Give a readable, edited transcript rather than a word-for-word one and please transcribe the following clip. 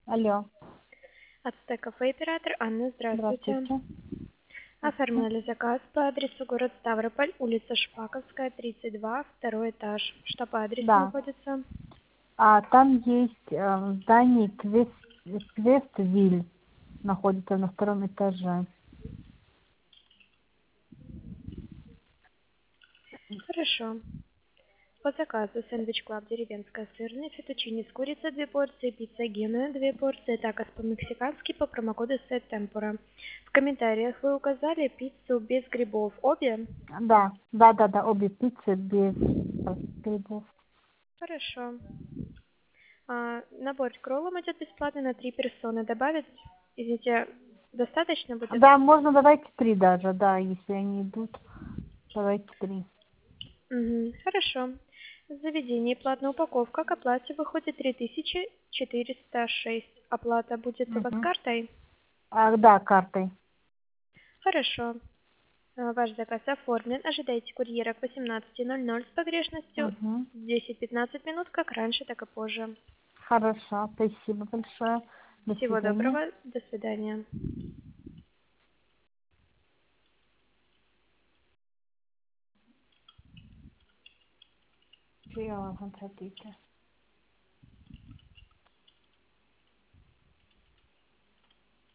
Алло, Ацтек кафе оператор Анна, здравствуйте. здравствуйте. Оформили заказ по адресу город Ставрополь, улица Шпаковская, 32, второй этаж. Что по адресу Да, находится? там есть здание Квествиль, находится на втором этаже. Хорошо. По заказу сэндвич клаб деревенская сырная, фетучини с курицей 2 порции, пицца Гена 2 порции, такос по-мексикански по промокоду Сет Темпора. В комментариях вы указали пиццу без грибов. Обе? Да, обе пиццы без грибов. Хорошо. Набор к роллам идет бесплатно на 3 персоны. Добавить, извините, достаточно будет? Да, можно давайте 3 даже, да, если они идут, давайте 3. Хорошо. В заведении платная упаковка к оплате выходит 3406. Оплата будет у вас Угу. картой? Да, картой. Хорошо. Ваш заказ оформлен. Ожидайте курьера к 18:00 с погрешностью Угу. 10-15 минут, как раньше, так и позже. Хорошо, спасибо большое. До Всего свидания. доброго. До свидания. Приятного аппетита.